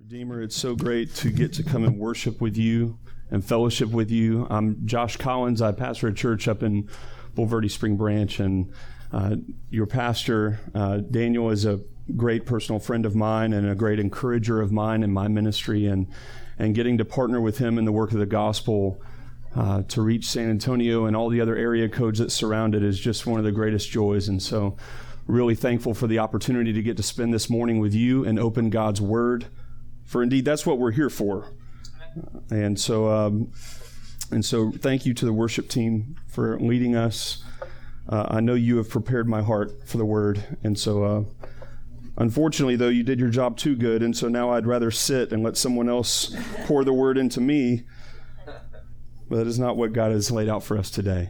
Redeemer, it's so great to get to come and worship with you and fellowship with you. I'm Josh Collins. I pastor a church up in Bulverde Spring Branch, and your pastor, Daniel, is a great personal friend of mine and a great encourager of mine in my ministry, and getting to partner with him in the work of the gospel to reach San Antonio and all the other area codes that surround it is just one of the greatest joys. And so really thankful for the opportunity to get to spend this morning with you and open God's Word. For indeed, that's what we're here for. And so thank you to the worship team for leading us. I know you have prepared my heart for the Word. And so unfortunately, though, you did your job too good. And so now I'd rather sit and let someone else pour the Word into me. But that is not what God has laid out for us today.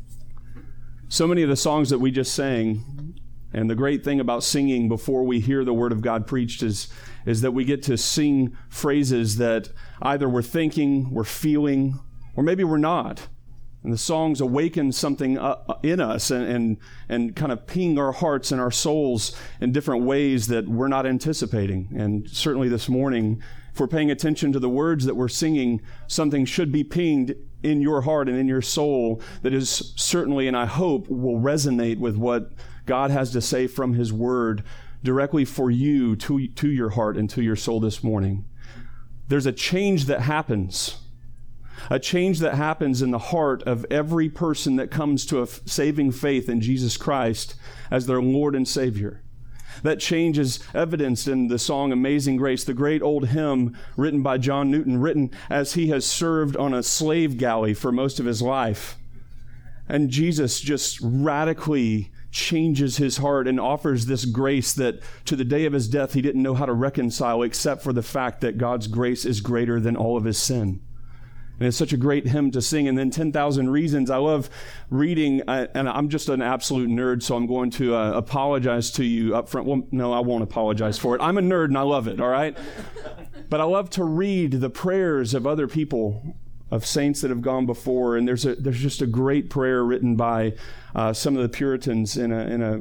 So many of the songs that we just sang, and the great thing about singing before we hear the Word of God preached is that we get to sing phrases that either we're thinking, we're feeling, or maybe we're not. And the songs awaken something in us and kind of ping our hearts and our souls in different ways that we're not anticipating. And certainly this morning, if we're paying attention to the words that we're singing, something should be pinged in your heart and in your soul that is certainly, and I hope, will resonate with what God has to say from His Word directly for you, to your heart and to your soul this morning. There's a change that happens. A change that happens in the heart of every person that comes to a saving faith in Jesus Christ as their Lord and Savior. That change is evidenced in the song Amazing Grace, the great old hymn written by John Newton, written as he has served on a slave galley for most of his life. And Jesus just radically changes his heart and offers this grace that to the day of his death he didn't know how to reconcile, except for the fact that God's grace is greater than all of his sin. And it's such a great hymn to sing. And then 10,000 Reasons. I love reading, and I'm just an absolute nerd, so I'm going to apologize to you up front. Well, no, I won't apologize for it. I'm a nerd and I love it, all right? But I love to read the prayers of other people, of saints that have gone before. And there's just a great prayer written by some of the Puritans in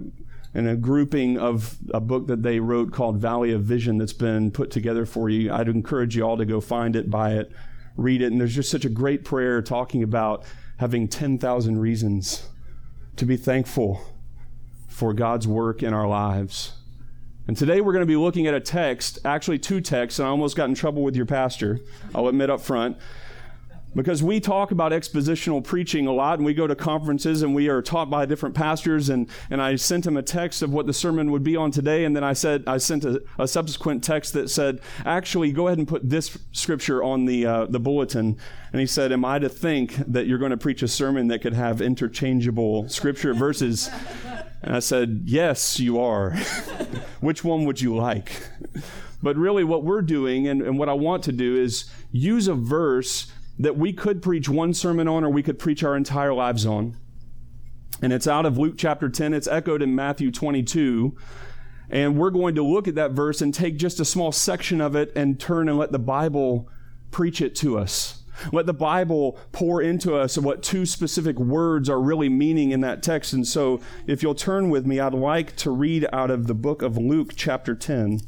a grouping of a book that they wrote called Valley of Vision that's been put together for you. I'd encourage you all to go find it, buy it, read it. And there's just such a great prayer talking about having 10,000 reasons to be thankful for God's work in our lives. And today we're going to be looking at a text, actually two texts, and I almost got in trouble with your pastor, I'll admit up front. Because we talk about expositional preaching a lot, and we go to conferences and we are taught by different pastors, and I sent him a text of what the sermon would be on today, and then I sent a subsequent text that said, actually, go ahead and put this scripture on the bulletin. And he said, am I to think that you're going to preach a sermon that could have interchangeable scripture verses? And I said, yes, you are. Which one would you like? But really what we're doing, and what I want to do, is use a verse that we could preach one sermon on, or we could preach our entire lives on. And it's out of Luke chapter 10. It's echoed in Matthew 22. And we're going to look at that verse and take just a small section of it and turn and let the Bible preach it to us. Let the Bible pour into us what two specific words are really meaning in that text. And so if you'll turn with me, I'd like to read out of the book of Luke chapter 10.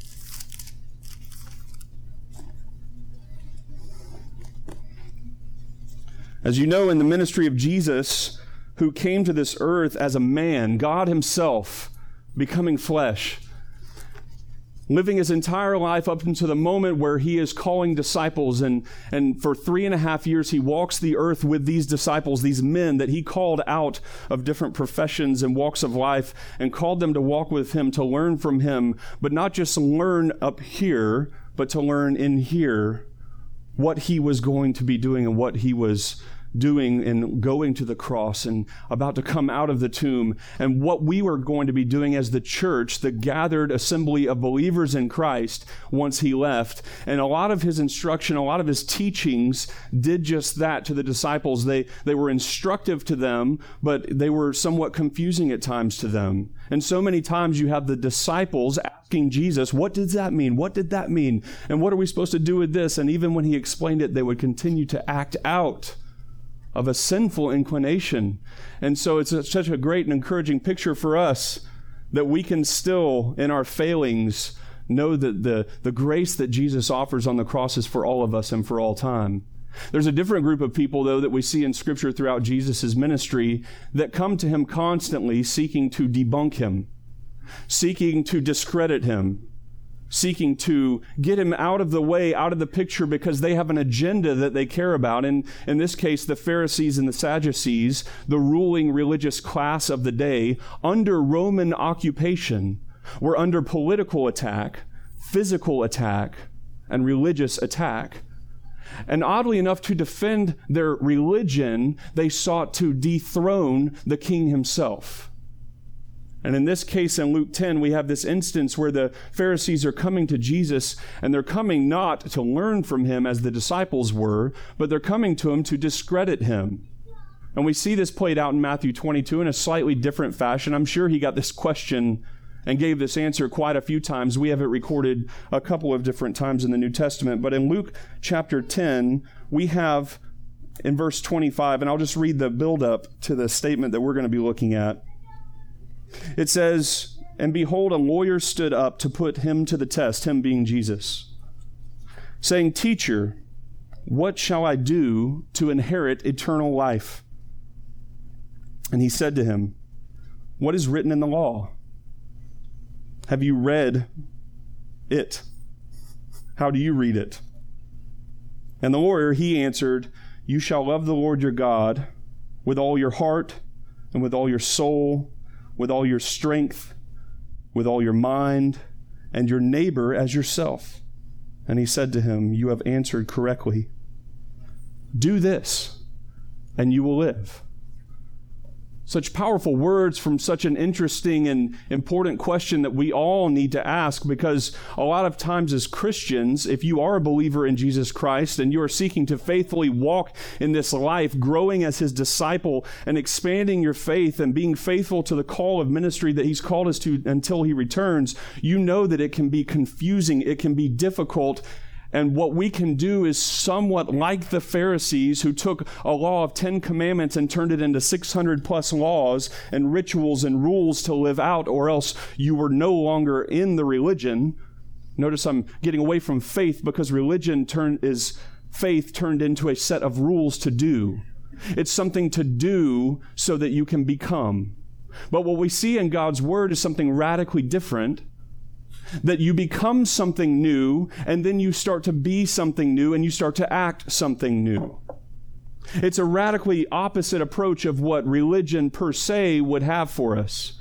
As you know, in the ministry of Jesus, who came to this earth as a man, God Himself becoming flesh, living His entire life up until the moment where He is calling disciples, and for 3.5 years He walks the earth with these disciples, these men that He called out of different professions and walks of life, and called them to walk with Him, to learn from Him, but not just learn up here, but to learn in here what He was going to be doing and what He was doing and going to the cross and about to come out of the tomb, and what we were going to be doing as the church, the gathered assembly of believers in Christ once He left. And a lot of His instruction, a lot of His teachings did just that to the disciples. They were instructive to them, but they were somewhat confusing at times to them. And so many times you have the disciples asking Jesus, what does that mean? What did that mean? And what are we supposed to do with this? And even when He explained it, they would continue to act out of a sinful inclination. And so it's such a great and encouraging picture for us that we can still, in our failings, know that the grace that Jesus offers on the cross is for all of us and for all time. There's a different group of people, though, that we see in Scripture throughout Jesus' ministry that come to him constantly seeking to debunk him, seeking to discredit him, seeking to get him out of the way, out of the picture, because they have an agenda that they care about. And in this case, the Pharisees and the Sadducees, the ruling religious class of the day, under Roman occupation, were under political attack, physical attack, and religious attack. And oddly enough, to defend their religion, they sought to dethrone the king himself. And in this case, in Luke 10, we have this instance where the Pharisees are coming to Jesus, and they're coming not to learn from him as the disciples were, but they're coming to him to discredit him. And we see this played out in Matthew 22 in a slightly different fashion. I'm sure he got this question and gave this answer quite a few times. We have it recorded a couple of different times in the New Testament. But in Luke chapter 10, we have in verse 25, and I'll just read the build-up to the statement that we're going to be looking at. It says, "And behold, a lawyer stood up to put him to the test," him being Jesus, saying, "Teacher, what shall I do to inherit eternal life?" And he said to him, "What is written in the law? Have you read it? How do you read it?" And the lawyer, he answered, "You shall love the Lord your God with all your heart and with all your soul, with all your strength, with all your mind, and your neighbor as yourself." And he said to him, "You have answered correctly. Do this, and you will live." Such powerful words from such an interesting and important question that we all need to ask, because a lot of times as Christians, if you are a believer in Jesus Christ and you are seeking to faithfully walk in this life, growing as his disciple and expanding your faith and being faithful to the call of ministry that he's called us to until he returns, you know that it can be confusing, it can be difficult. And what we can do is somewhat like the Pharisees, who took a law of 10 commandments and turned it into 600 plus laws and rituals and rules to live out, or else you were no longer in the religion. Notice I'm getting away from faith, because religion is faith turned into a set of rules to do. It's something to do so that you can become. But what we see in God's Word is something radically different. That you become something new, and then you start to be something new, and you start to act something new. It's a radically opposite approach of what religion per se would have for us.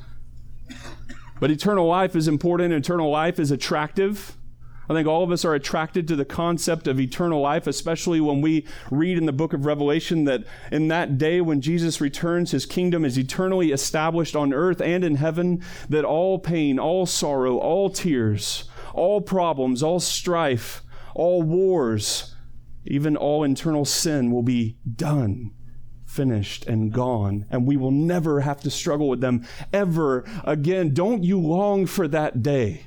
But eternal life is important. Eternal life is attractive. I think all of us are attracted to the concept of eternal life, especially when we read in the book of Revelation that in that day when Jesus returns, his kingdom is eternally established on earth and in heaven, that all pain, all sorrow, all tears, all problems, all strife, all wars, even all internal sin will be done, finished, and gone, and we will never have to struggle with them ever again. Don't you long for that day?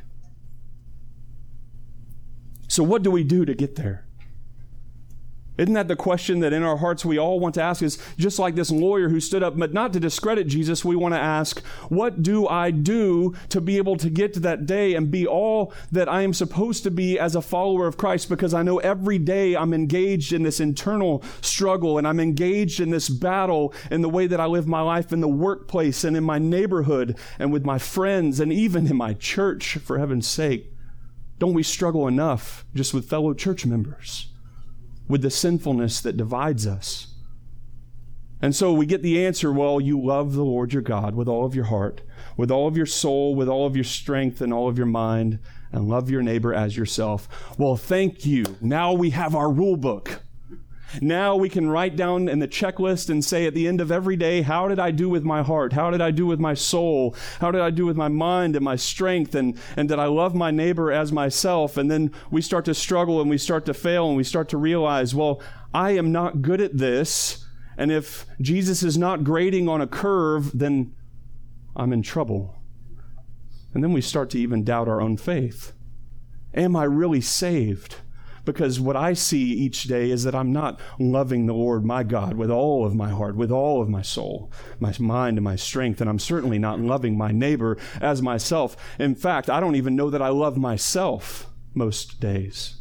So what do we do to get there? Isn't that the question that in our hearts we all want to ask? Is just like this lawyer who stood up, but not to discredit Jesus, we want to ask, what do I do to be able to get to that day and be all that I am supposed to be as a follower of Christ? Because I know every day I'm engaged in this internal struggle, and I'm engaged in this battle in the way that I live my life in the workplace and in my neighborhood and with my friends and even in my church, for heaven's sake. Don't we struggle enough just with fellow church members, with the sinfulness that divides us? And so we get the answer, well, you love the Lord your God with all of your heart, with all of your soul, with all of your strength and all of your mind, and love your neighbor as yourself. Well, thank you. Now we have our rule book. Now we can write down in the checklist and say at the end of every day, how did I do with my heart? How did I do with my soul? How did I do with my mind and my strength? And did I love my neighbor as myself? And then we start to struggle and we start to fail and we start to realize, well, I am not good at this. And if Jesus is not grading on a curve, then I'm in trouble. And then we start to even doubt our own faith. Am I really saved? Because what I see each day is that I'm not loving the Lord my God with all of my heart, with all of my soul, my mind, and my strength. And I'm certainly not loving my neighbor as myself. In fact, I don't even know that I love myself most days.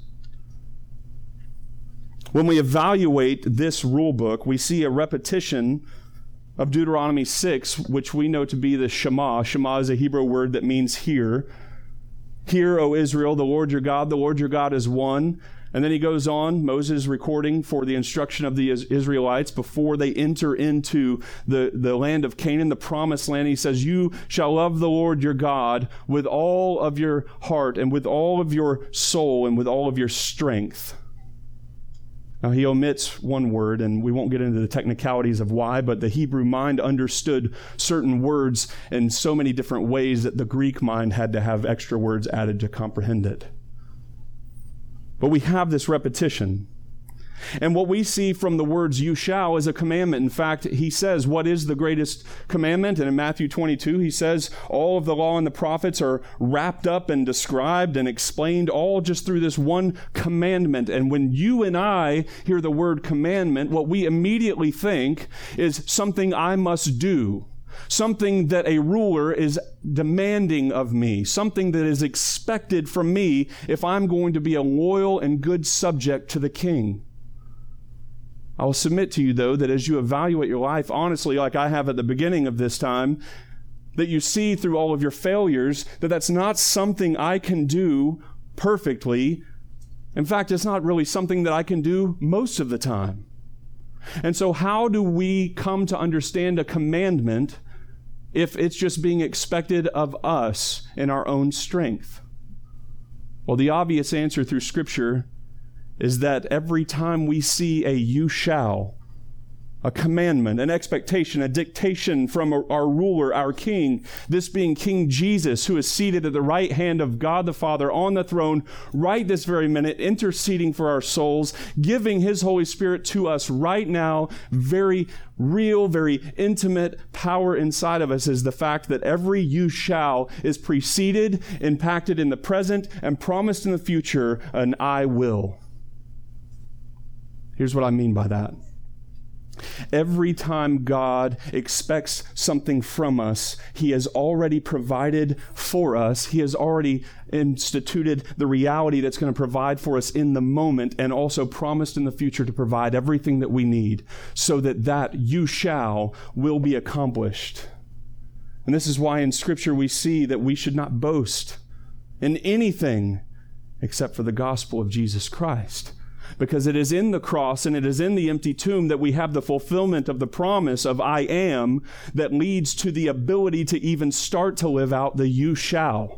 When we evaluate this rule book, we see a repetition of Deuteronomy 6, which we know to be the Shema. Shema is a Hebrew word that means hear. Hear, O Israel, the Lord your God is one. And then he goes on, Moses recording for the instruction of the Israelites before they enter into the land of Canaan, the promised land. He says, you shall love the Lord your God with all of your heart and with all of your soul and with all of your strength. Now, he omits one word, and we won't get into the technicalities of why, but the Hebrew mind understood certain words in so many different ways that the Greek mind had to have extra words added to comprehend it. But we have this repetition. And what we see from the words you shall is a commandment. In fact, he says, what is the greatest commandment? And in Matthew 22, he says, all of the law and the prophets are wrapped up and described and explained all just through this one commandment. And when you and I hear the word commandment, what we immediately think is something I must do. Something that a ruler is demanding of me, something that is expected from me if I'm going to be a loyal and good subject to the king. I will submit to you, though, that as you evaluate your life, honestly, like I have at the beginning of this time, that you see through all of your failures, that that's not something I can do perfectly. In fact, it's not really something that I can do most of the time. And so how do we come to understand a commandment if it's just being expected of us in our own strength? Well, the obvious answer through Scripture is that every time we see a you shall, a commandment, an expectation, a dictation from our ruler, our king, this being King Jesus, who is seated at the right hand of God the Father on the throne right this very minute, interceding for our souls, giving his Holy Spirit to us right now, very real, very intimate power inside of us, is the fact that every you shall is preceded, impacted in the present, and promised in the future, an I will. Here's what I mean by that. Every time God expects something from us, he has already provided for us. He has already instituted the reality that's going to provide for us in the moment, and also promised in the future to provide everything that we need so that you shall will be accomplished. And this is why in Scripture we see that we should not boast in anything except for the gospel of Jesus Christ. Because it is in the cross and it is in the empty tomb that we have the fulfillment of the promise of I am that leads to the ability to even start to live out the you shall.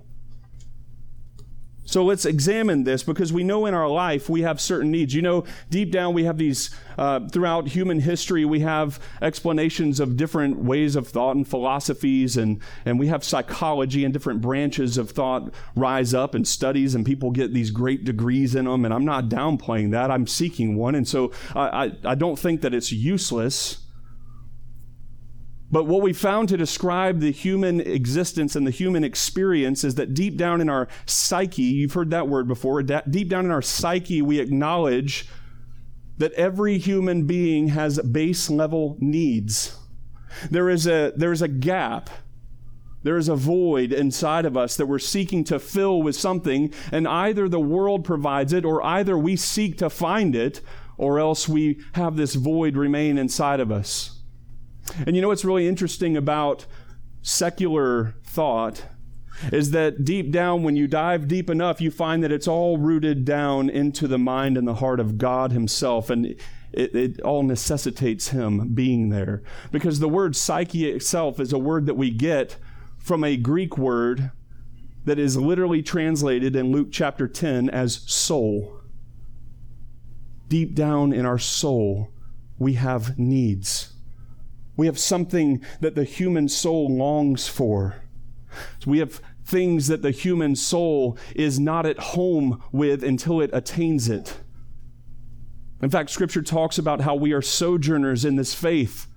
So let's examine this, because we know in our life we have certain needs. You know, deep down we have these, throughout human history, we have explanations of different ways of thought and philosophies, and we have psychology and different branches of thought rise up and studies, and people get these great degrees in them, and I'm not downplaying that. I'm seeking one, and so I don't think that it's useless. But what we found to describe the human existence and the human experience is that deep down in our psyche, you've heard that word before, deep down in our psyche, we acknowledge that every human being has base level needs. There is a gap. There is a void inside of us that we're seeking to fill with something, and either the world provides it, or either we seek to find it, or else we have this void remain inside of us. And you know what's really interesting about secular thought is that deep down, when you dive deep enough, you find that it's all rooted down into the mind and the heart of God himself, and it all necessitates him being there. Because the word psyche itself is a word that we get from a Greek word that is literally translated in Luke chapter 10 as soul. Deep down in our soul, we have needs. We have something that the human soul longs for. So we have things that the human soul is not at home with until it attains it. In fact, Scripture talks about how we are sojourners in this faith.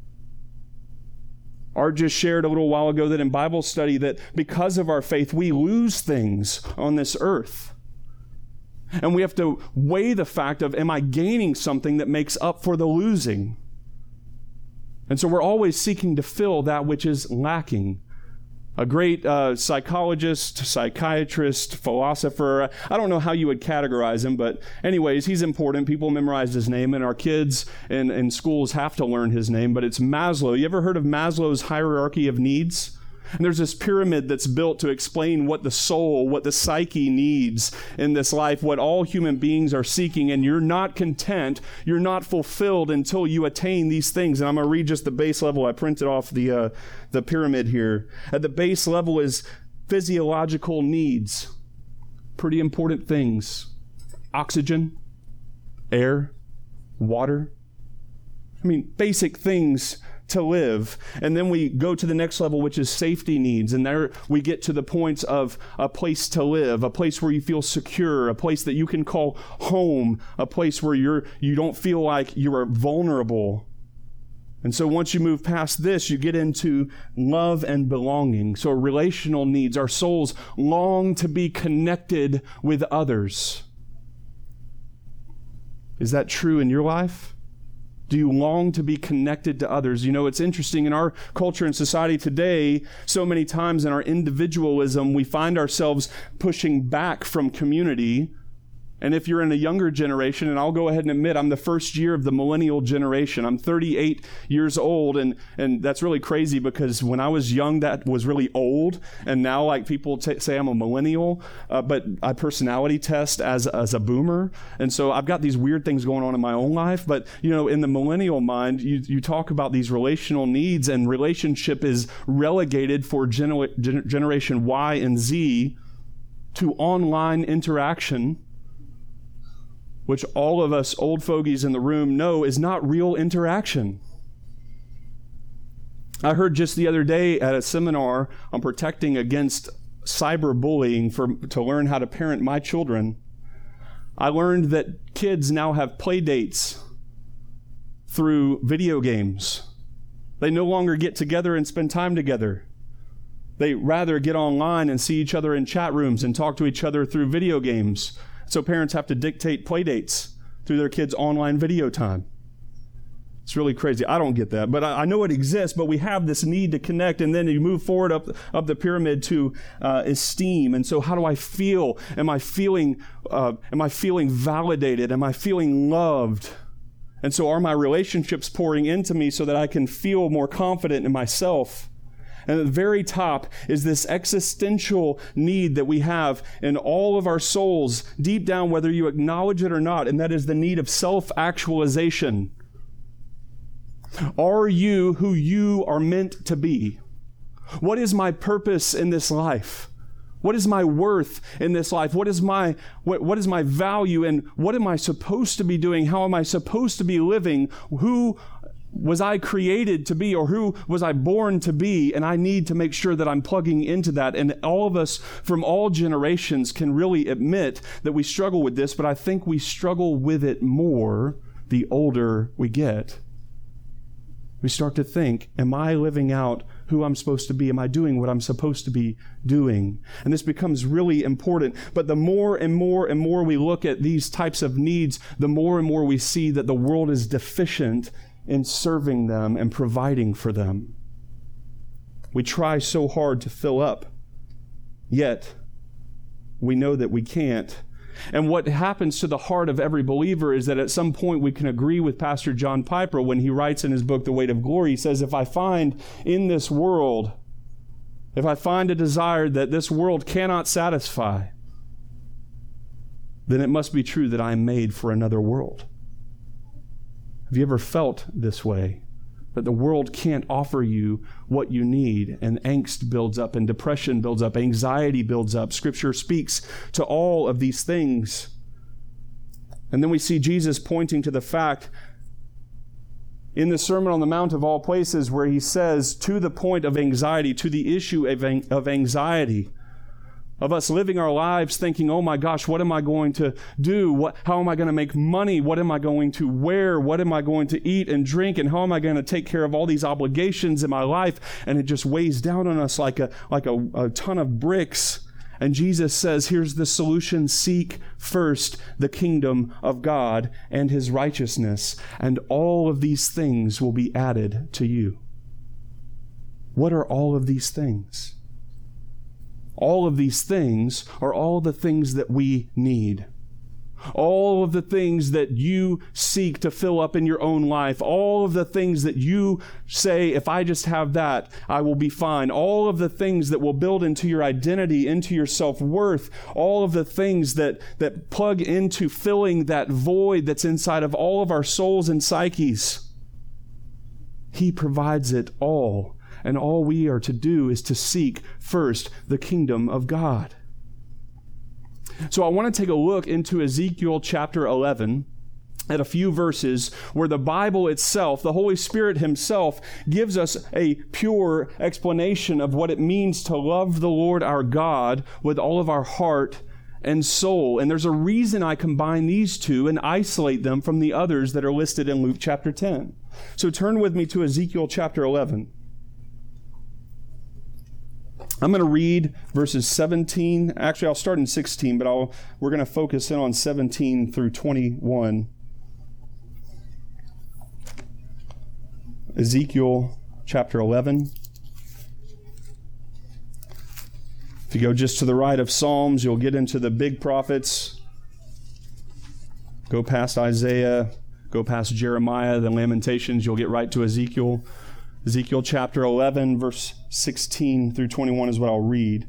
Art just shared a little while ago that in Bible study that because of our faith, we lose things on this earth. And we have to weigh the fact of, am I gaining something that makes up for the losing? And so we're always seeking to fill that which is lacking. A great psychologist, psychiatrist, philosopher, I don't know how you would categorize him, but anyways, he's important. People memorize his name, and our kids in schools have to learn his name, but it's Maslow. You ever heard of Maslow's hierarchy of needs? And there's this pyramid that's built to explain what the soul, what the psyche needs in this life, what all human beings are seeking, and you're not content, you're not fulfilled until you attain these things. And I'm going to read just the base level. I printed off the pyramid here. At the base level is physiological needs, pretty important things. Oxygen, air, water. I mean, basic things to live. And then we go to the next level, which is safety needs. And there we get to the points of a place to live, a place where you feel secure, a place that you can call home, a place where you don't feel like you are vulnerable. And so once you move past this, you get into love and belonging. So relational needs. Our souls long to be connected with others. Is that true in your life? Do you long to be connected to others? You know, it's interesting in our culture and society today, so many times in our individualism, we find ourselves pushing back from community. And if you're in a younger generation, and I'll go ahead and admit, I'm the first year of the millennial generation. I'm 38 years old, and that's really crazy because when I was young, that was really old. And now, like, people say I'm a millennial, but I personality test as a boomer. And so I've got these weird things going on in my own life. But, you know, in the millennial mind, you talk about these relational needs, and relationship is relegated for generation Y and Z to online interaction, which all of us old fogies in the room know is not real interaction. I heard just the other day at a seminar on protecting against cyberbullying to learn how to parent my children, I learned that kids now have play dates through video games. They no longer get together and spend time together. They rather get online and see each other in chat rooms and talk to each other through video games. So parents have to dictate play dates through their kids' online video time. It's really crazy. I don't get that, but I know it exists, but we have this need to connect, and then you move forward up the pyramid to esteem. And so how do I feel? Am I feeling validated? Am I feeling loved? And so are my relationships pouring into me so that I can feel more confident in myself? And at the very top is this existential need that we have in all of our souls, deep down, whether you acknowledge it or not, and that is the need of self-actualization. Are you who you are meant to be? What is my purpose in this life? What is my worth in this life? What is my value, and what am I supposed to be doing? How am I supposed to be living? Who was I created to be, or who was I born to be? And I need to make sure that I'm plugging into that. And all of us from all generations can really admit that we struggle with this, but I think we struggle with it more the older we get. We start to think, am I living out who I'm supposed to be? Am I doing what I'm supposed to be doing? And this becomes really important. But the more and more and more we look at these types of needs, the more and more we see that the world is deficient in serving them and providing for them. We try so hard to fill up, yet we know that we can't. And what happens to the heart of every believer is that at some point we can agree with Pastor John Piper when he writes in his book, The Weight of Glory. He says, if I find in this world, if I find a desire that this world cannot satisfy, then it must be true that I am made for another world. Have you ever felt this way? That the world can't offer you what you need, and angst builds up, and depression builds up, anxiety builds up. Scripture speaks to all of these things. And then we see Jesus pointing to the fact in the Sermon on the Mount of all places where he says, to the point of anxiety, to the issue of anxiety, of us living our lives thinking, oh my gosh, what am I going to do? How am I going to make money? What am I going to wear? What am I going to eat and drink? And how am I going to take care of all these obligations in my life? And it just weighs down on us like a ton of bricks. And Jesus says, here's the solution: seek first the kingdom of God and his righteousness, and all of these things will be added to you. What are all of these things? All of these things are all the things that we need. All of the things that you seek to fill up in your own life. All of the things that you say, if I just have that, I will be fine. All of the things that will build into your identity, into your self-worth. All of the things that plug into filling that void that's inside of all of our souls and psyches. He provides it all. And all we are to do is to seek first the kingdom of God. So I want to take a look into Ezekiel chapter 11 at a few verses where the Bible itself, the Holy Spirit himself, gives us a pure explanation of what it means to love the Lord our God with all of our heart and soul. And there's a reason I combine these two and isolate them from the others that are listed in Luke chapter 10. So turn with me to Ezekiel chapter 11. I'm going to read verses 17. Actually, I'll start in 16, but we're going to focus in on 17 through 21. Ezekiel chapter 11. If you go just to the right of Psalms, you'll get into the big prophets. Go past Isaiah, go past Jeremiah, the Lamentations, you'll get right to Ezekiel. Ezekiel chapter 11, verse 16 through 21 is what I'll read.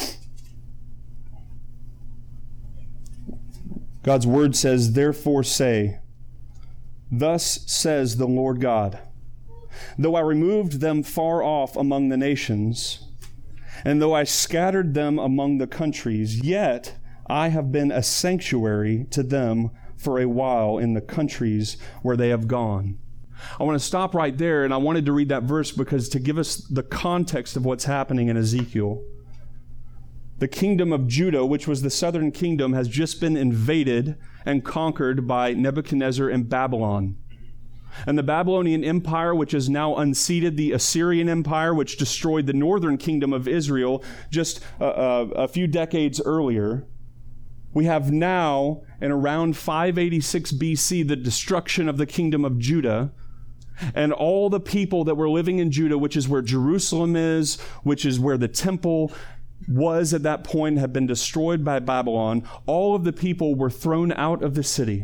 God's word says, "Therefore say, thus says the Lord God, though I removed them far off among the nations, and though I scattered them among the countries, yet I have been a sanctuary to them for a while in the countries where they have gone." I want to stop right there, and I wanted to read that verse because to give us the context of what's happening in Ezekiel. The kingdom of Judah, which was the southern kingdom, has just been invaded and conquered by Nebuchadnezzar and Babylon. And the Babylonian Empire, which has now unseated the Assyrian Empire, which destroyed the northern kingdom of Israel just a few decades earlier. We have now, in around 586 BC, the destruction of the kingdom of Judah. And all the people that were living in Judah, which is where Jerusalem is, which is where the temple was at that point, have been destroyed by Babylon. All of the people were thrown out of the city.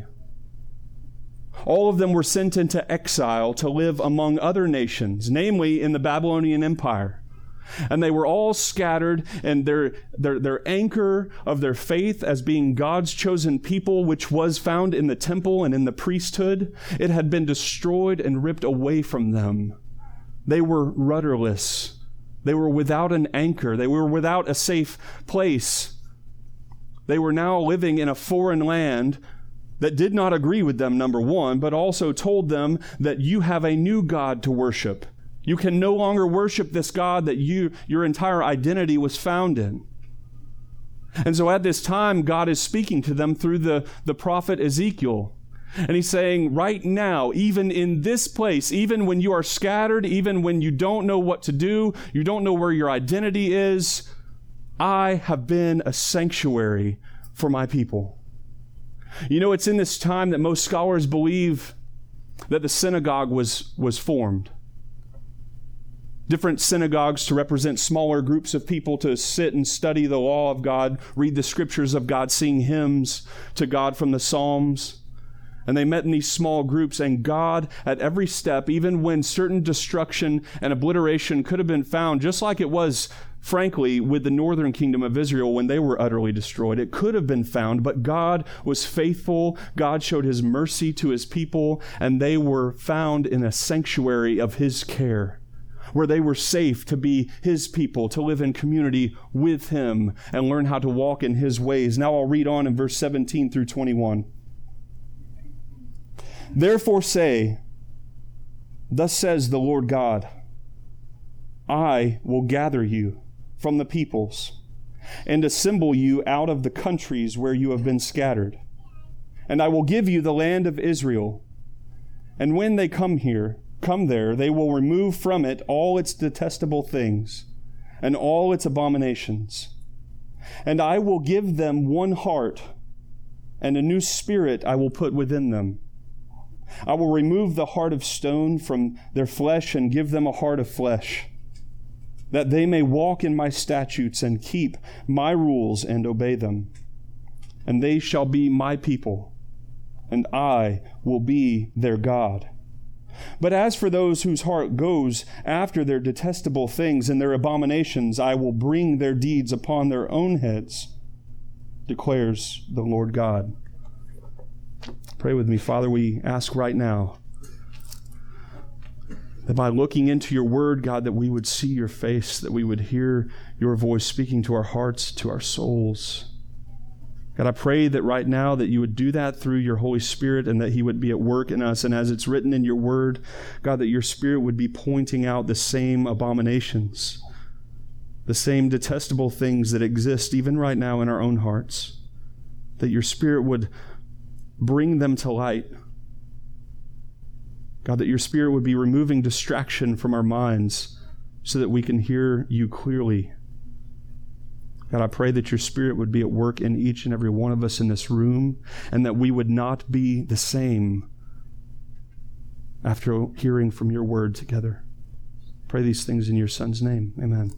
All of them were sent into exile to live among other nations, namely in the Babylonian Empire. And they were all scattered, and their anchor of their faith as being God's chosen people, which was found in the temple and in the priesthood, it had been destroyed and ripped away from them. They were rudderless. They were without an anchor. They were without a safe place. They were now living in a foreign land that did not agree with them, number one, but also told them that you have a new God to worship. You can no longer worship this God that your entire identity was found in. And so at this time, God is speaking to them through the prophet Ezekiel. And he's saying, right now, even in this place, even when you are scattered, even when you don't know what to do, you don't know where your identity is, I have been a sanctuary for my people. You know, it's in this time that most scholars believe that the synagogue was formed. Different synagogues to represent smaller groups of people to sit and study the law of God, read the scriptures of God, sing hymns to God from the Psalms. And they met in these small groups, and God, at every step, even when certain destruction and obliteration could have been found, just like it was, frankly, with the northern kingdom of Israel when they were utterly destroyed, it could have been found, but God was faithful. God showed his mercy to his people, and they were found in a sanctuary of his care, where they were safe to be his people, to live in community with him and learn how to walk in his ways. Now I'll read on in verse 17 through 21. Therefore say, thus says the Lord God, I will gather you from the peoples and assemble you out of the countries where you have been scattered. And I will give you the land of Israel. And when they come there, they will remove from it all its detestable things and all its abominations. And I will give them one heart, and a new spirit I will put within them. I will remove the heart of stone from their flesh and give them a heart of flesh, that they may walk in my statutes and keep my rules and obey them. And they shall be my people, and I will be their God. But as for those whose heart goes after their detestable things and their abominations, I will bring their deeds upon their own heads, declares the Lord God. Pray with me. Father, we ask right now that by looking into your word, God, that we would see your face, that we would hear your voice speaking to our hearts, to our souls. God, I pray that right now that you would do that through your Holy Spirit and that he would be at work in us. And as it's written in your word, God, that your Spirit would be pointing out the same abominations, the same detestable things that exist even right now in our own hearts, that your Spirit would bring them to light. God, that your Spirit would be removing distraction from our minds so that we can hear you clearly. God, I pray that your Spirit would be at work in each and every one of us in this room, and that we would not be the same after hearing from your word together. Pray these things in your Son's name. Amen.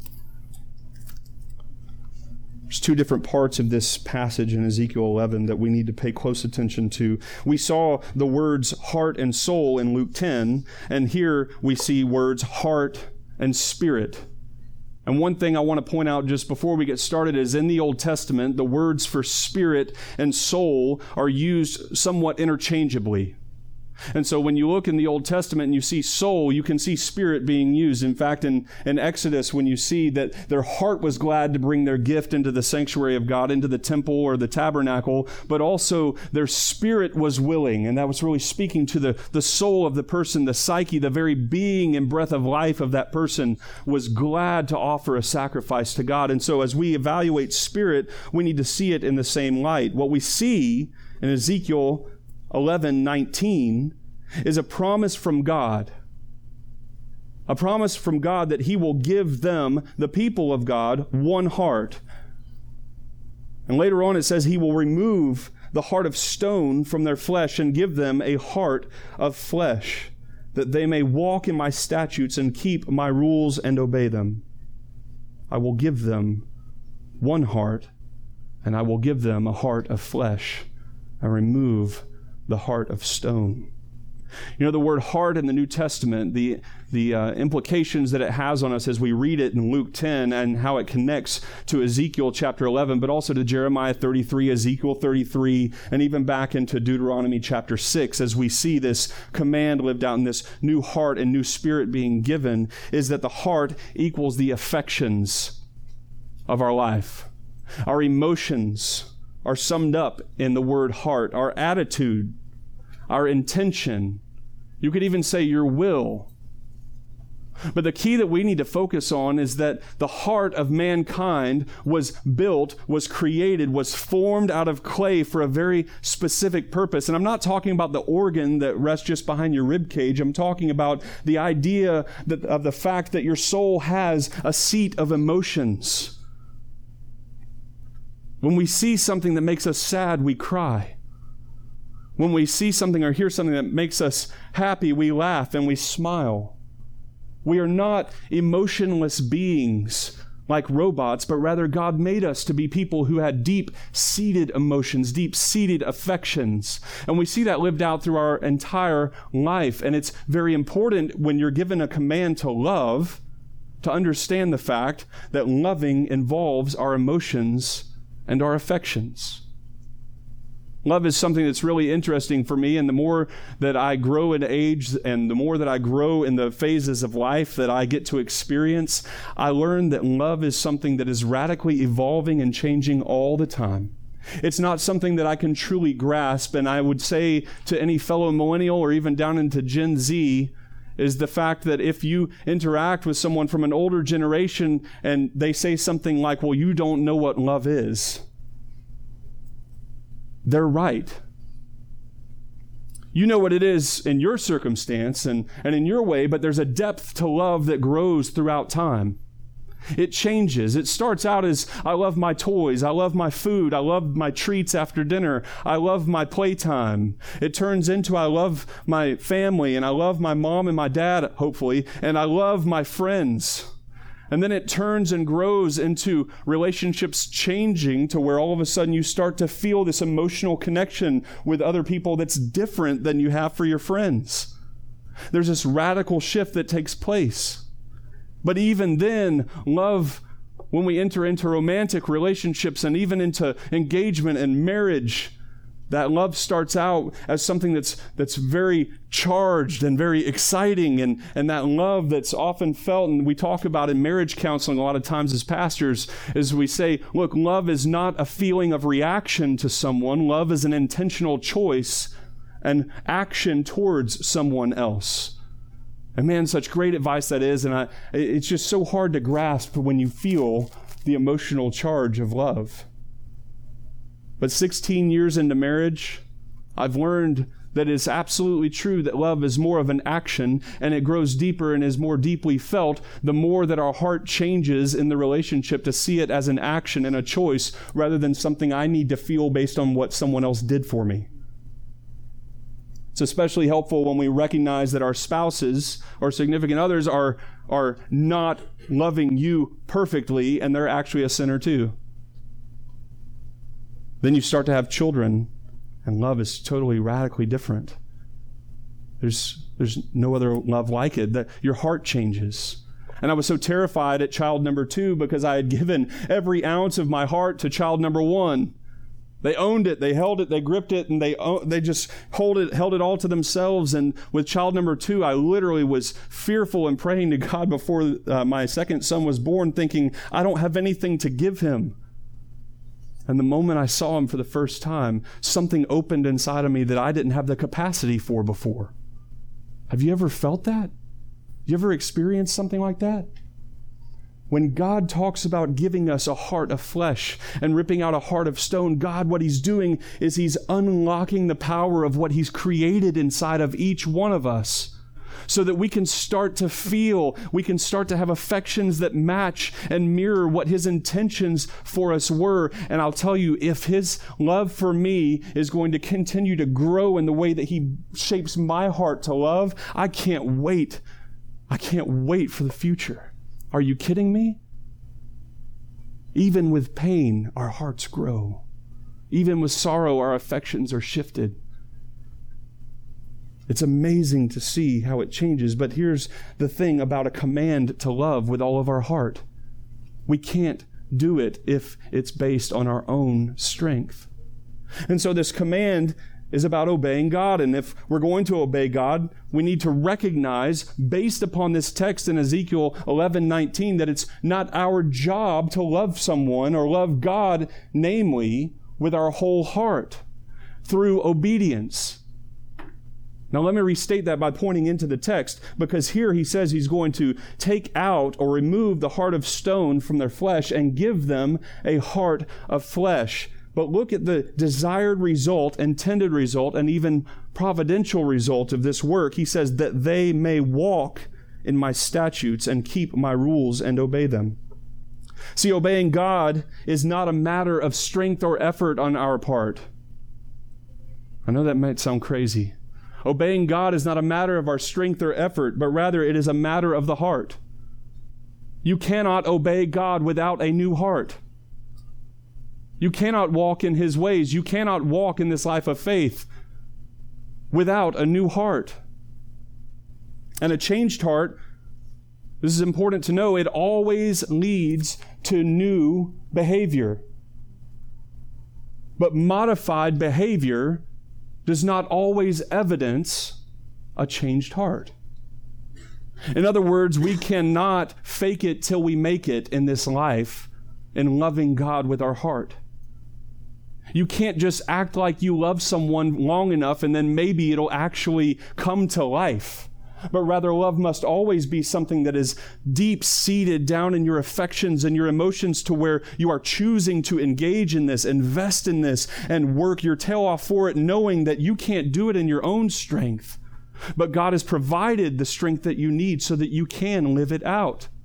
There's two different parts of this passage in Ezekiel 11 that we need to pay close attention to. We saw the words heart and soul in Luke 10, and here we see words heart and spirit. And one thing I want to point out just before we get started is in the Old Testament, the words for spirit and soul are used somewhat interchangeably. And so when you look in the Old Testament and you see soul, you can see spirit being used. In fact, in Exodus, when you see that their heart was glad to bring their gift into the sanctuary of God, into the temple or the tabernacle, but also their spirit was willing. And that was really speaking to the soul of the person, the psyche, the very being and breath of life of that person was glad to offer a sacrifice to God. And so as we evaluate spirit, we need to see it in the same light. What we see in Ezekiel 11:19 is a promise from God. A promise from God that he will give them, the people of God, one heart. And later on it says he will remove the heart of stone from their flesh and give them a heart of flesh, that they may walk in my statutes and keep my rules and obey them. I will give them one heart, and I will give them a heart of flesh and remove the heart of stone. You know, the word heart in the New Testament, the implications that it has on us as we read it in Luke 10 and how it connects to Ezekiel chapter 11, but also to Jeremiah 33, Ezekiel 33, and even back into Deuteronomy chapter 6 as we see this command lived out in this new heart and new spirit being given, is that the heart equals the affections of our life. Our emotions are summed up in the word heart. Our attitude, our intention, you could even say your will. But the key that we need to focus on is that the heart of mankind was built, was created, was formed out of clay for a very specific purpose. And I'm not talking about the organ that rests just behind your rib cage. I'm talking about the idea of the fact that your soul has a seat of emotions. When we see something that makes us sad, we cry. When we see something or hear something that makes us happy, we laugh and we smile. We are not emotionless beings like robots, but rather God made us to be people who had deep-seated emotions, deep-seated affections. And we see that lived out through our entire life. And it's very important when you're given a command to love, to understand the fact that loving involves our emotions and our affections. Love is something that's really interesting for me, and the more that I grow in age and the more that I grow in the phases of life that I get to experience, I learn that love is something that is radically evolving and changing all the time. It's not something that I can truly grasp, and I would say to any fellow millennial or even down into Gen Z, is the fact that if you interact with someone from an older generation and they say something like, well, you don't know what love is, they're right. You know what it is in your circumstance and in your way, but there's a depth to love that grows throughout time. It changes. It starts out as, I love my toys, I love my food, I love my treats after dinner, I love my playtime. It turns into, I love my family, and I love my mom and my dad, hopefully, and I love my friends. And then it turns and grows into relationships changing to where all of a sudden you start to feel this emotional connection with other people that's different than you have for your friends. There's this radical shift that takes place. But even then, love, when we enter into romantic relationships and even into engagement and marriage, that love starts out as something that's very charged and very exciting, and that love that's often felt, and we talk about in marriage counseling a lot of times as pastors, is we say, look, love is not a feeling of reaction to someone. Love is an intentional choice and action towards someone else. And man, such great advice that is, and it's just so hard to grasp when you feel the emotional charge of love. But 16 years into marriage, I've learned that it's absolutely true that love is more of an action, and it grows deeper and is more deeply felt the more that our heart changes in the relationship to see it as an action and a choice rather than something I need to feel based on what someone else did for me. It's especially helpful when we recognize that our spouses or significant others are not loving you perfectly, and they're actually a sinner too. Then you start to have children, and love is totally radically different. There's no other love like it. That your heart changes. And I was so terrified at child number 2 because I had given every ounce of my heart to child number 1. They owned it, they held it, they gripped it, and they just held it all to themselves. And with child number 2, I literally was fearful and praying to God before my second son was born, thinking, I don't have anything to give him. And the moment I saw him for the first time, something opened inside of me that I didn't have the capacity for before. Have you ever felt that? You ever experienced something like that? When God talks about giving us a heart of flesh and ripping out a heart of stone, God, what He's doing is He's unlocking the power of what He's created inside of each one of us so that we can start to feel, we can start to have affections that match and mirror what His intentions for us were. And I'll tell you, if His love for me is going to continue to grow in the way that He shapes my heart to love, I can't wait. I can't wait for the future. Are you kidding me? Even with pain, our hearts grow. Even with sorrow, our affections are shifted. It's amazing to see how it changes. But here's the thing about a command to love with all of our heart. We can't do it if it's based on our own strength. And so this command is about obeying God. And if we're going to obey God, we need to recognize, based upon this text in Ezekiel 11:19, that it's not our job to love someone or love God, namely, with our whole heart through obedience. Now let me restate that by pointing into the text, because here he says he's going to take out or remove the heart of stone from their flesh and give them a heart of flesh. But look at the desired result, intended result, and even providential result of this work. He says that they may walk in my statutes and keep my rules and obey them. See, obeying God is not a matter of strength or effort on our part. I know that might sound crazy. Obeying God is not a matter of our strength or effort, but rather it is a matter of the heart. You cannot obey God without a new heart. You cannot walk in His ways. You cannot walk in this life of faith without a new heart. And a changed heart, this is important to know, it always leads to new behavior. But modified behavior does not always evidence a changed heart. In other words, we cannot fake it till we make it in this life in loving God with our heart. You can't just act like you love someone long enough and then maybe it'll actually come to life. But rather, love must always be something that is deep-seated down in your affections and your emotions to where you are choosing to engage in this, invest in this, and work your tail off for it, knowing that you can't do it in your own strength. But God has provided the strength that you need so that you can live it out.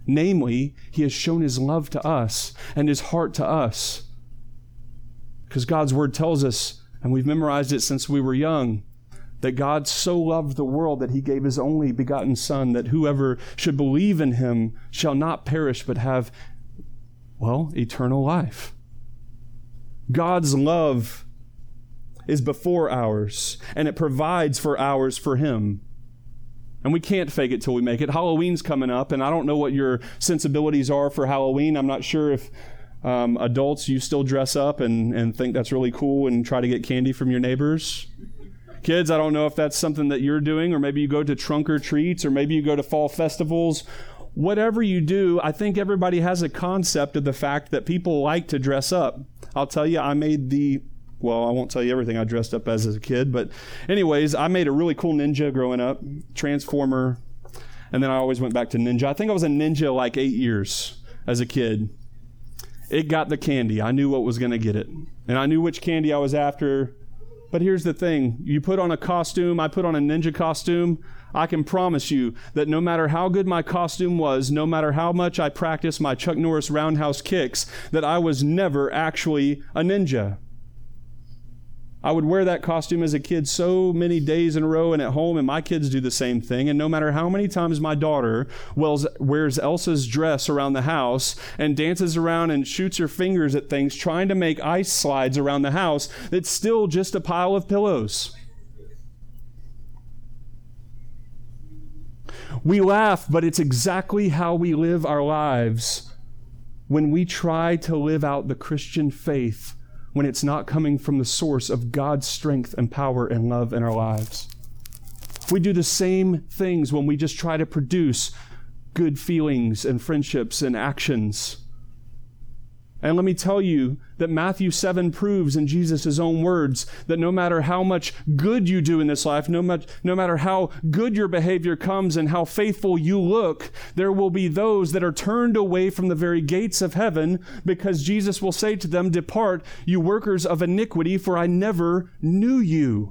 Namely, he has shown his love to us and his heart to us. Because God's word tells us, and we've memorized it since we were young, that God so loved the world that he gave his only begotten Son, that whoever should believe in him shall not perish but have, eternal life. God's love is before ours, and it provides for ours for him. And we can't fake it till we make it. Halloween's coming up, and I don't know what your sensibilities are for Halloween. I'm not sure if adults, you still dress up and think that's really cool and try to get candy from your neighbors. Kids, I don't know if that's something that you're doing, or maybe you go to trunk or treats, or maybe you go to fall festivals. Whatever you do, I think everybody has a concept of the fact that people like to dress up. I'll tell you, I won't tell you everything I dressed up as a kid, but anyways, I made a really cool ninja growing up, Transformer, and then I always went back to ninja. I think I was a ninja like 8 years as a kid. It got the candy. I knew what was going to get it, and I knew which candy I was after. But here's the thing. You put on a costume, I put on a ninja costume, I can promise you that no matter how good my costume was, no matter how much I practiced my Chuck Norris roundhouse kicks, that I was never actually a ninja. I would wear that costume as a kid so many days in a row and at home, and my kids do the same thing. And no matter how many times my daughter wears Elsa's dress around the house and dances around and shoots her fingers at things trying to make ice slides around the house, it's still just a pile of pillows. We laugh, but it's exactly how we live our lives when we try to live out the Christian faith when it's not coming from the source of God's strength and power and love in our lives. We do the same things when we just try to produce good feelings and friendships and actions. And let me tell you that Matthew 7 proves in Jesus' own words that no matter how much good you do in this life, no matter how good your behavior comes and how faithful you look, there will be those that are turned away from the very gates of heaven, because Jesus will say to them, "Depart, you workers of iniquity, for I never knew you."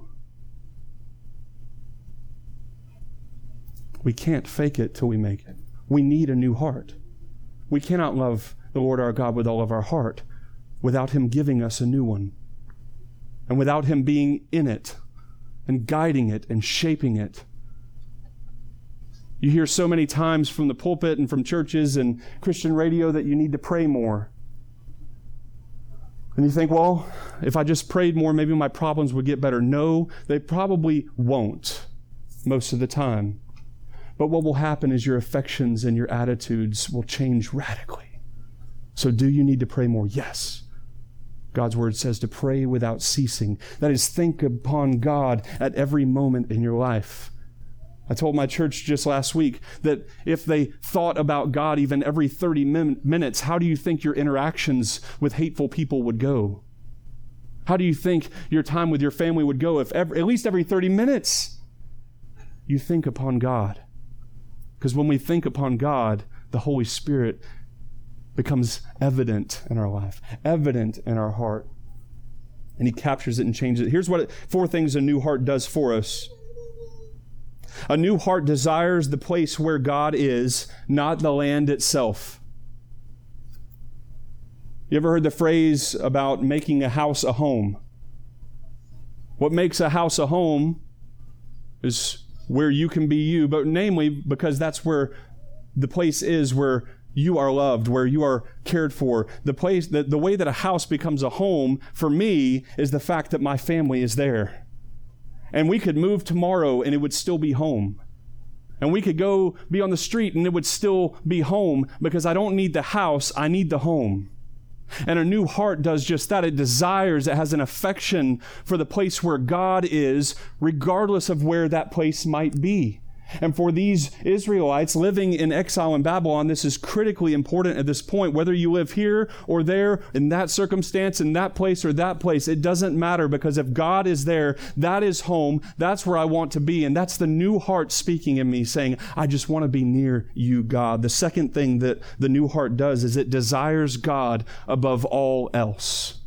We can't fake it till we make it. We need a new heart. We cannot love the Lord our God with all of our heart without him giving us a new one, and without him being in it and guiding it and shaping it. You hear so many times from the pulpit and from churches and Christian radio that you need to pray more. And you think, well, if I just prayed more, maybe my problems would get better. No, they probably won't most of the time. But what will happen is your affections and your attitudes will change radically. So do you need to pray more? Yes. God's word says to pray without ceasing. That is, think upon God at every moment in your life. I told my church just last week that if they thought about God even every 30 minutes, how do you think your interactions with hateful people would go? How do you think your time with your family would go if at least every 30 minutes you think upon God? Because when we think upon God, the Holy Spirit becomes evident in our life, evident in our heart. And he captures it and changes it. Here's what 4 things a new heart does for us. A new heart desires the place where God is, not the land itself. You ever heard the phrase about making a house a home? What makes a house a home is where you can be you, but namely because that's where the place is where you are loved, where you are cared for. The way that a house becomes a home for me is the fact that my family is there. And we could move tomorrow and it would still be home. And we could go be on the street and it would still be home, because I don't need the house, I need the home. And a new heart does just that. It desires, it has an affection for the place where God is, regardless of where that place might be. And for these Israelites living in exile in Babylon, this is critically important at this point. Whether you live here or there, in that circumstance, in that place or that place, it doesn't matter, because if God is there, that is home. That's where I want to be. And that's the new heart speaking in me, saying, I just want to be near you, God. The second thing that the new heart does is it desires God above all else,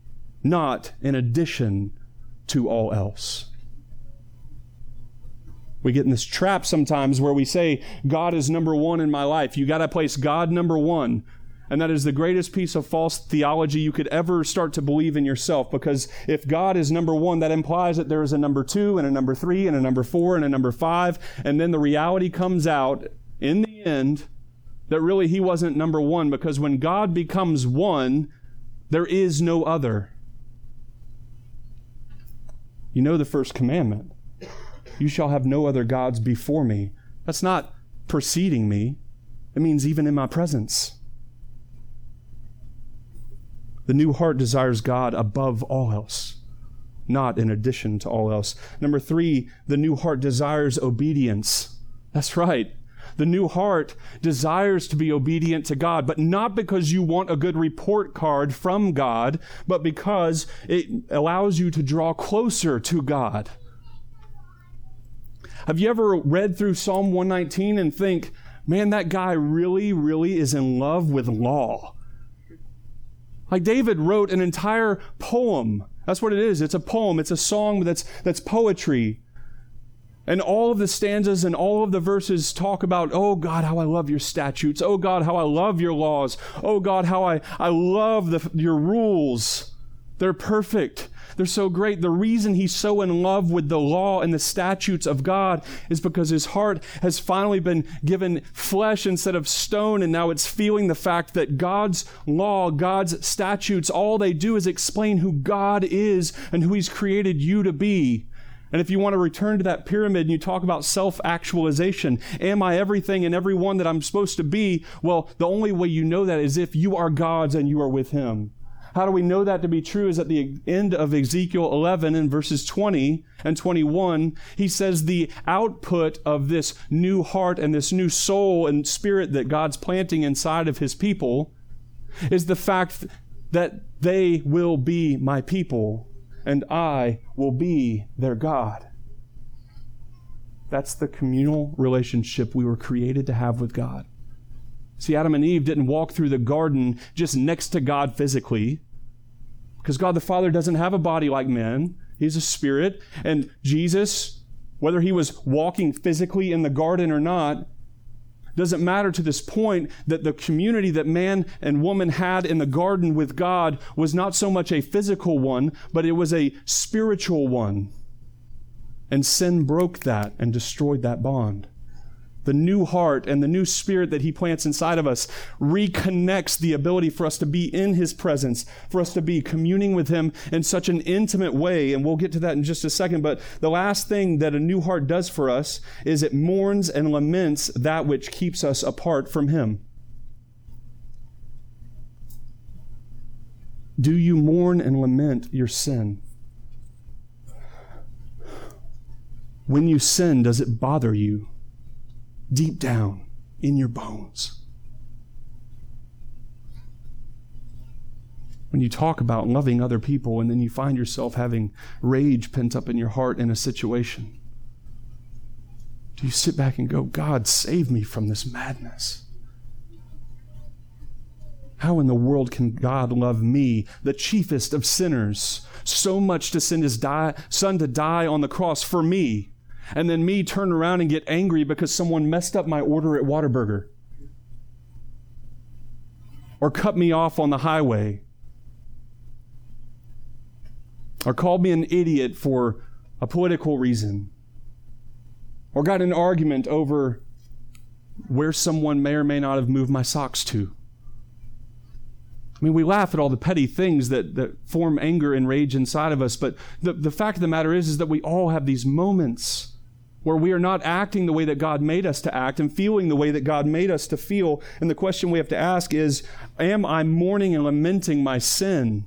not in addition to all else. We get in this trap sometimes where we say, God is number one in my life. You got to place God number one. And that is the greatest piece of false theology you could ever start to believe in yourself. Because if God is number one, that implies that there is a number 2 and a number 3 and a number 4 and a number 5. And then the reality comes out in the end that really he wasn't number one, because when God becomes one, there is no other. You know the first commandment. You shall have no other gods before me. That's not preceding me. It means even in my presence. The new heart desires God above all else, not in addition to all else. Number 3, the new heart desires obedience. That's right. The new heart desires to be obedient to God, but not because you want a good report card from God, but because it allows you to draw closer to God. Have you ever read through Psalm 119 and think, man, that guy really, really is in love with law? Like David wrote an entire poem. That's what it is. It's a poem. It's a song that's poetry. And all of the stanzas and all of the verses talk about, oh God, how I love your statutes. Oh God, how I love your laws. Oh God, how I love your rules. They're perfect. They're so great. The reason he's so in love with the law and the statutes of God is because his heart has finally been given flesh instead of stone, and now it's feeling the fact that God's law, God's statutes, all they do is explain who God is and who he's created you to be. And if you want to return to that pyramid and you talk about self-actualization, am I everything and everyone that I'm supposed to be? Well, the only way you know that is if you are God's and you are with him. How do we know that to be true? Is at the end of Ezekiel 11 in verses 20 and 21, he says the output of this new heart and this new soul and spirit that God's planting inside of his people is the fact that they will be my people and I will be their God. That's the communal relationship we were created to have with God. See, Adam and Eve didn't walk through the garden just next to God physically, because God the Father doesn't have a body like men. He's a spirit. And Jesus, whether he was walking physically in the garden or not, doesn't matter to this point that the community that man and woman had in the garden with God was not so much a physical one, but it was a spiritual one. And sin broke that and destroyed that bond. The new heart and the new spirit that he plants inside of us reconnects the ability for us to be in his presence, for us to be communing with him in such an intimate way. And we'll get to that in just a second. But the last thing that a new heart does for us is it mourns and laments that which keeps us apart from him. Do you mourn and lament your sin? When you sin, does it bother you? Deep down in your bones. When you talk about loving other people and then you find yourself having rage pent up in your heart in a situation, do you sit back and go, God, save me from this madness? How in the world can God love me, the chiefest of sinners, so much to send his son to die on the cross for me? And then me turn around and get angry because someone messed up my order at Whataburger. Or cut me off on the highway. Or called me an idiot for a political reason. Or got in an argument over where someone may or may not have moved my socks to. I mean, we laugh at all the petty things that form anger and rage inside of us, but the fact of the matter is that we all have these moments where we are not acting the way that God made us to act and feeling the way that God made us to feel. And the question we have to ask is, am I mourning and lamenting my sin?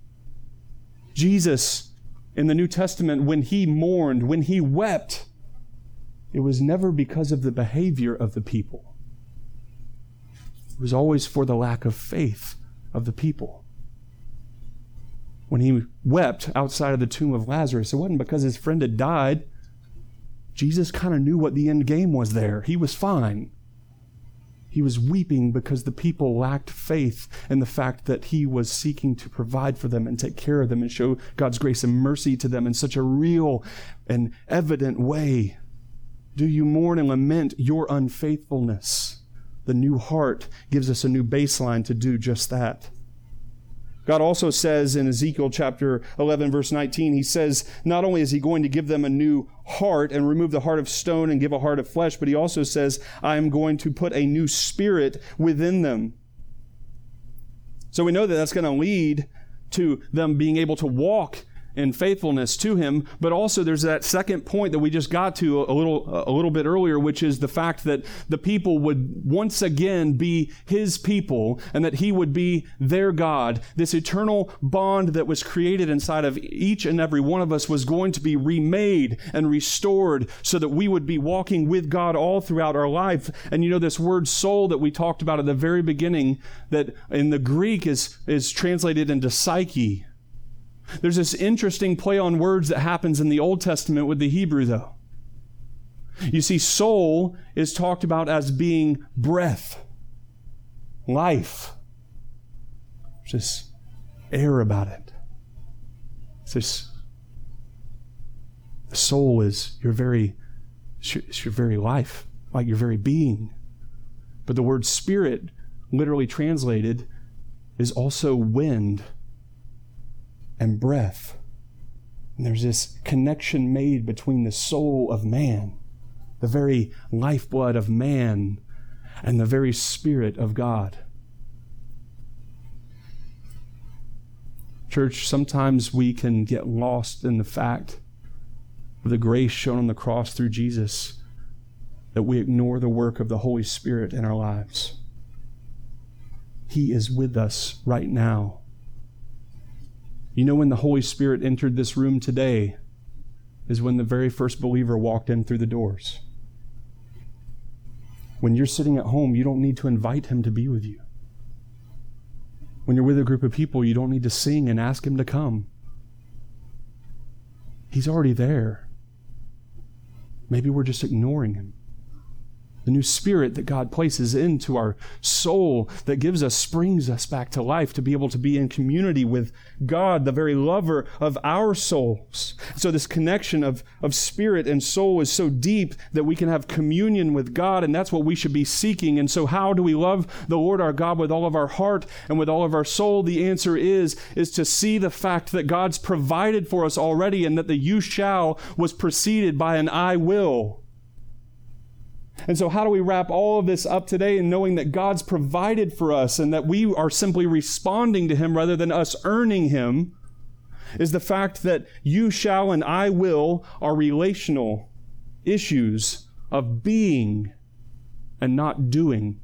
Jesus, in the New Testament, when he mourned, when he wept, it was never because of the behavior of the people. It was always for the lack of faith of the people. When he wept outside of the tomb of Lazarus, it wasn't because his friend had died. Jesus kind of knew what the end game was there. He was fine. He was weeping because the people lacked faith in the fact that he was seeking to provide for them and take care of them and show God's grace and mercy to them in such a real and evident way. Do you mourn and lament your unfaithfulness? The new heart gives us a new baseline to do just that. God also says in Ezekiel chapter 11, verse 19, he says, not only is he going to give them a new heart and remove the heart of stone and give a heart of flesh, but he also says, I am going to put a new spirit within them. So we know that that's going to lead to them being able to walk in faithfulness to him, but also there's that second point that we just got to a little bit earlier, which is the fact that the people would once again be his people and that he would be their God. This eternal bond that was created inside of each and every one of us was going to be remade and restored so that we would be walking with God all throughout our life. And you know, this word soul that we talked about at the very beginning, that in the Greek is translated into psyche. There's this interesting play on words that happens in the Old Testament with the Hebrew, though. You see, soul is talked about as being breath, life. There's this air about it. It's this, the soul is your very life, like your very being. But the word spirit, literally translated, is also wind and breath. And there's this connection made between the soul of man, the very lifeblood of man, and the very Spirit of God. Church, sometimes we can get lost in the fact of the grace shown on the cross through Jesus, that we ignore the work of the Holy Spirit in our lives. He is with us right now. You know, when the Holy Spirit entered this room today is when the very first believer walked in through the doors. When you're sitting at home, you don't need to invite him to be with you. When you're with a group of people, you don't need to sing and ask him to come. He's already there. Maybe we're just ignoring him. The new spirit that God places into our soul that gives us, springs us back to life to be able to be in community with God, the very lover of our souls. So this connection of spirit and soul is so deep that we can have communion with God, and that's what we should be seeking. And so how do we love the Lord our God with all of our heart and with all of our soul? The answer is to see the fact that God's provided for us already, and that the you shall was preceded by an I will. And so how do we wrap all of this up today in knowing that God's provided for us and that we are simply responding to him rather than us earning him, is the fact that you shall and I will are relational issues of being and not doing.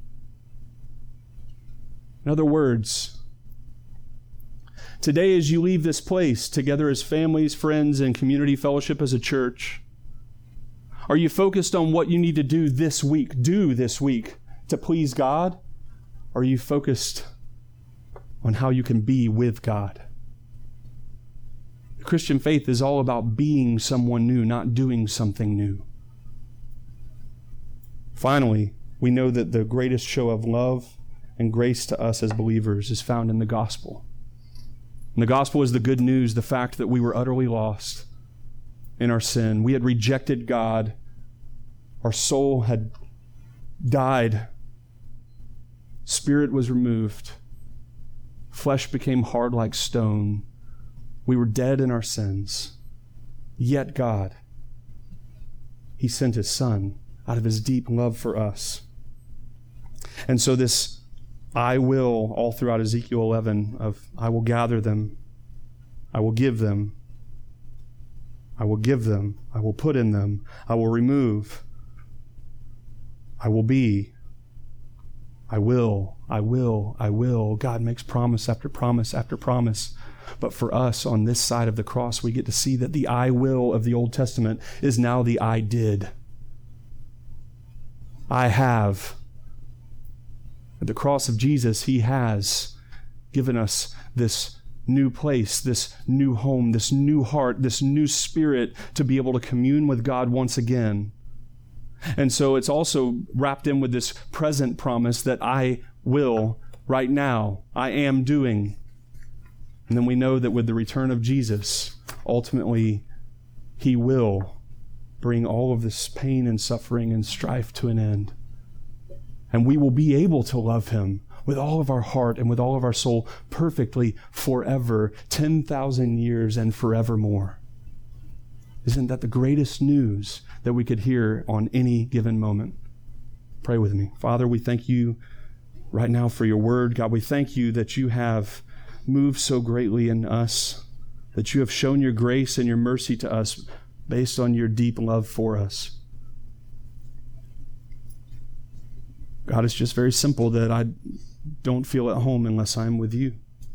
In other words, today as you leave this place together as families, friends, and community fellowship as a church, are you focused on what you need to do this week to please God? Or are you focused on how you can be with God? The Christian faith is all about being someone new, not doing something new. Finally, we know that the greatest show of love and grace to us as believers is found in the gospel. And the gospel is the good news, the fact that we were utterly lost in our sin. We had rejected God. Our soul had died. Spirit was removed. Flesh became hard like stone. We were dead in our sins. Yet God, he sent his Son out of his deep love for us. And so this I will, all throughout Ezekiel 11, of I will gather them, I will give them, I will give them, I will put in them, I will remove, I will be, I will, I will, I will. God makes promise after promise after promise. But for us on this side of the cross, we get to see that the I will of the Old Testament is now the I did. I have. At the cross of Jesus, he has given us this new place, this new home, this new heart, this new spirit to be able to commune with God once again. And so it's also wrapped in with this present promise that I will right now, I am doing. And then we know that with the return of Jesus, ultimately, he will bring all of this pain and suffering and strife to an end. And we will be able to love him with all of our heart and with all of our soul perfectly forever, 10,000 years and forevermore. Isn't that the greatest news that we could hear on any given moment? Pray with me. Father, we thank you right now for your word. God, we thank you that you have moved so greatly in us, that you have shown your grace and your mercy to us based on your deep love for us. God, it's just very simple that I don't feel at home unless I'm with you.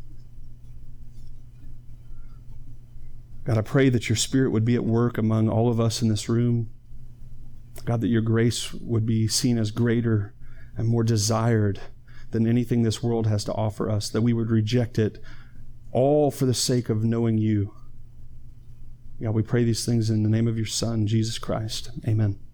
God, I pray that your Spirit would be at work among all of us in this room. God, that your grace would be seen as greater and more desired than anything this world has to offer us, that we would reject it all for the sake of knowing you. God, we pray these things in the name of your Son, Jesus Christ. Amen.